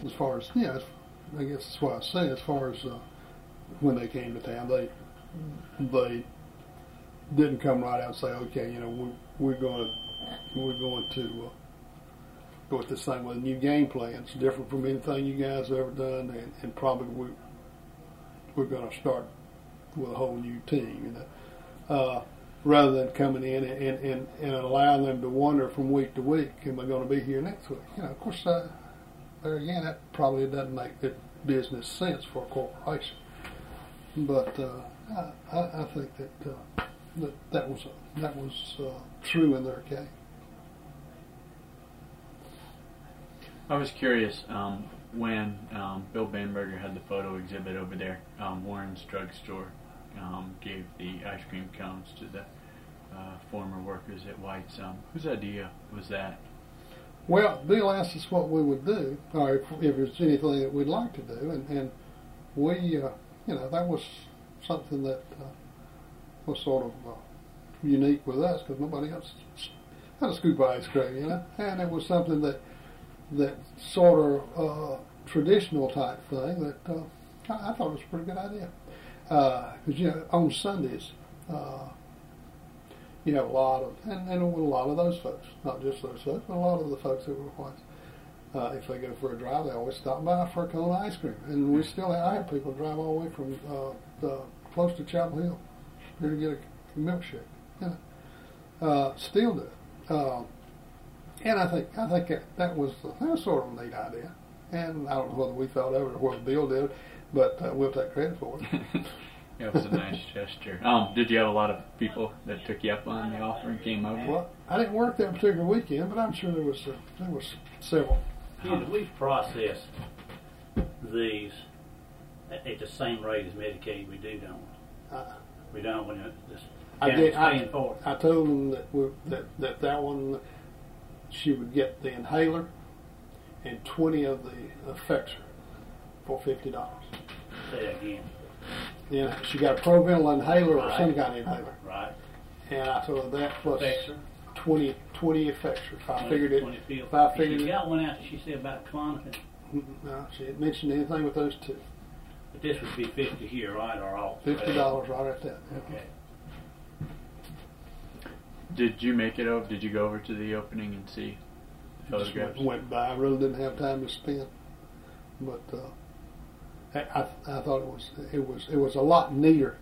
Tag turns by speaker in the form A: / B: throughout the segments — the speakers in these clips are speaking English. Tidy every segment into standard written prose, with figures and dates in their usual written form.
A: as far as I guess that's what I was saying. As far as when they came to town, they didn't come right out and say, okay, we're going to go with this thing with a new game plan. It's different from anything you guys have ever done, and probably we're going to start with a whole new team. Rather than coming in and allowing them to wonder from week to week, am I going to be here next week? Of course, there again, that probably doesn't make good business sense for a corporation. But I think that was true in their case.
B: I was curious when Bill Bamberger had the photo exhibit over there. Warren's Drugstore gave the ice cream cones to the former workers at White's. Whose idea was that?
A: Well, Bill asked us what we would do, or if there's anything that we'd like to do, and we, that was something that was sort of unique with us because nobody else had a scoop of ice cream, and it was something that sort of traditional type thing that I thought was a pretty good idea. Because on Sundays, you have a lot of, and a lot of those folks, not just those folks, but a lot of the folks that were whites. If they go for a drive, they always stop by for a cone of ice cream, and I have people drive all the way from close to Chapel Hill here to get a milkshake. Still do it, and I think that was sort of a neat idea, and I don't know whether we thought of it or whether Bill did, but we'll take credit for it.
B: It was a nice gesture. Did you have a lot of people that took you up on the offer and came over?
A: Well, I didn't work that particular weekend, but I'm sure there was several.
C: We've processed these at the same rate as Medicaid. We do, don't we? We don't when just paying for it.
A: I told them that one, she would get the inhaler and 20 of the effects for $50.
C: Say that again.
A: Yeah, she got a Provenal inhaler or some kind of inhaler.
C: Right.
A: And I told her that plus
C: Effexor.
A: 20 effects. If I figured it.
C: She
A: it.
C: got one out. She said about Klonopin.
A: No, she didn't mention anything with those two.
C: But this would be 50 here, right, or all?
A: $50 right at that.
C: Okay.
B: Did you make it over? Did you go over to the opening and see the photographs?
A: Just went by. I really didn't have time to spend, but I thought it was a lot neater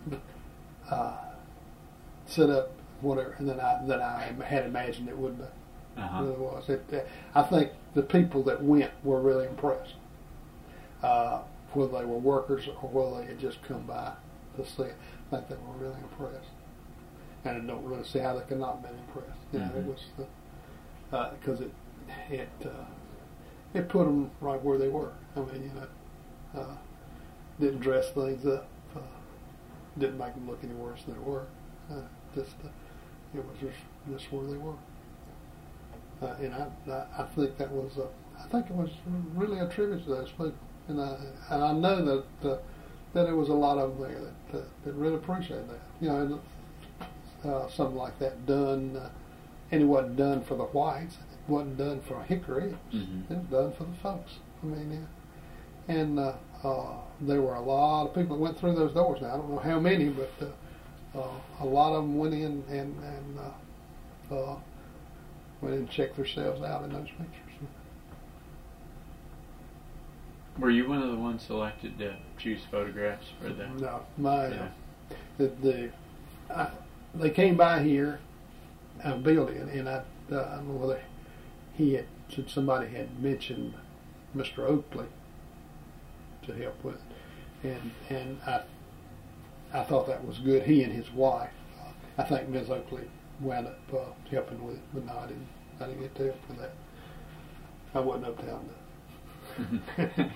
A: set up whatever than I had imagined it would be.
B: Uh-huh.
A: It really was. I think the people that went were really impressed, whether they were workers or whether they had just come by to see it. I think they were really impressed, and I don't really see how they could not have been impressed. It was because it put them right where they were. I mean, didn't dress things up, didn't make them look any worse than they were. It was just where they were. And I think that was it was really a tribute to those people, and I know that there was a lot of them there that really appreciated that. Something like that done, and it wasn't done for the whites. It wasn't done for Hickory. It was done for the folks. I mean, and there were a lot of people that went through those doors. Now I don't know how many, but a lot of them went in and went in and checked themselves out in those pictures.
B: Were you one of the ones selected to choose photographs for the?
A: No, they came by here, Bill did, and I don't know whether somebody had mentioned Mr. Oakley to help with it, and I thought that was good. He and his wife, I think Ms. Oakley wound up helping with it, but no, I didn't get to help with that. I wasn't uptown enough.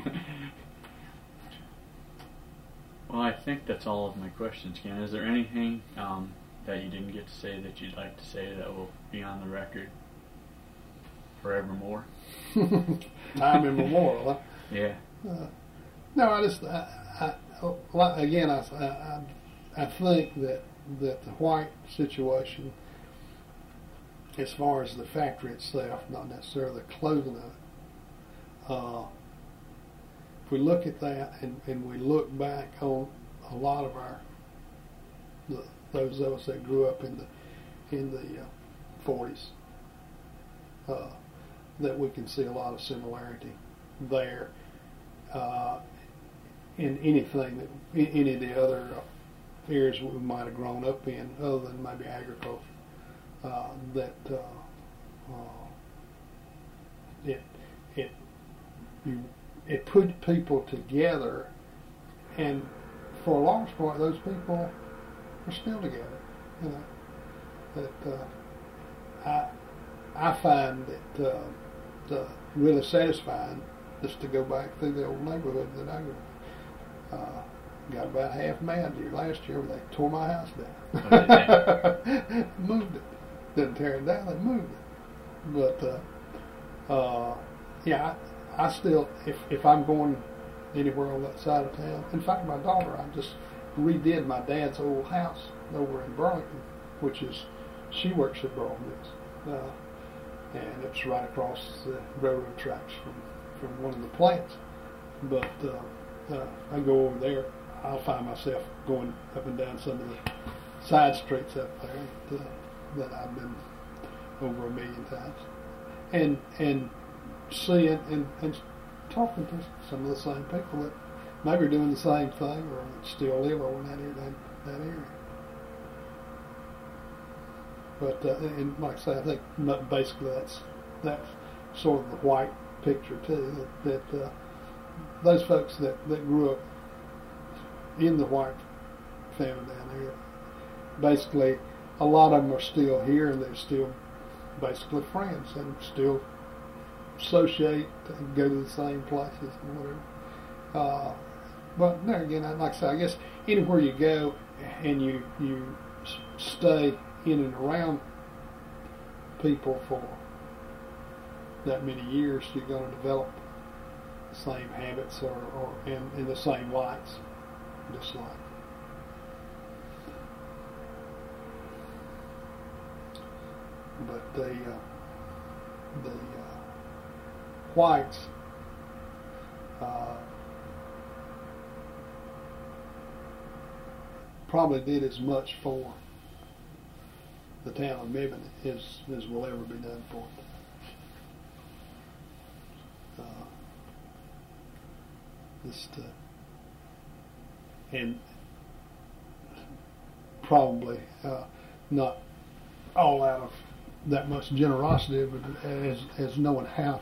B: Well, I think that's all of my questions, Ken. Is there anything that you didn't get to say that you'd like to say that will be on the record forevermore?
A: Time immemorial, huh?
B: Yeah.
A: No, I think that the white situation, as far as the factory itself, not necessarily the closing of it, we look at that and we look back on a lot of those of us that grew up in the 40s, that we can see a lot of similarity there in anything that any of the other areas we might have grown up in, other than maybe agriculture. It put people together, and for a large part, those people are still together. You know, that I find that really satisfying just to go back through the old neighborhood that I grew up. Got about half mad here last year when they tore my house down. Moved it. Didn't tear it down, they moved it. But yeah, I still, if I'm going anywhere on that side of town, in fact, my daughter, I just redid my dad's old house over in Burlington, which is, she works at Burlington, and it's right across the railroad tracks from one of the plants. But I go over there, I'll find myself going up and down some of the side streets up there that I've been over a million times, and seeing and talking to some of the same people that maybe are doing the same thing or still live over in that area. But and like I say, I think basically that's sort of the white picture too. That those folks that grew up in the white family down there, basically a lot of them are still here, and they're still basically friends and still associate and go to the same places and whatever. But there again, like I say, I guess anywhere you go and you stay in and around people for that many years, you're going to develop the same habits or in the same likes, dislikes. But the whites probably did as much for the town of Mebane as will ever be done for it. And probably not all out of that much generosity, but as knowing how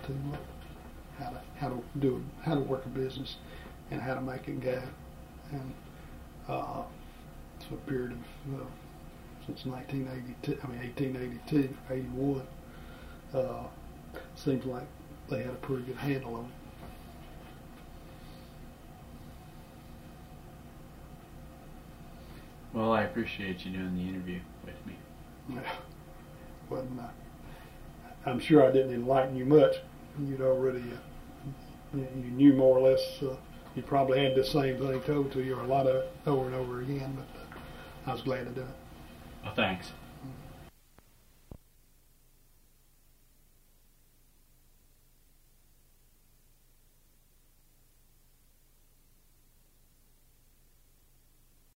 A: to work a business and how to make it go. And it's a period of since 1882, 81. Seems like they had a pretty good handle on it.
B: Well, I appreciate you doing the interview with me.
A: Well, I'm sure I didn't enlighten you much. You'd already, you knew more or less, you probably had the same thing told to you, or a lot of it over and over again, but I was glad to do it.
B: Well, thanks.